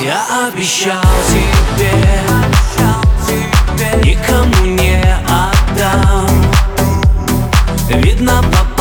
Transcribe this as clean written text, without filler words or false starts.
Я обещал тебе, никому не отдам. Видно по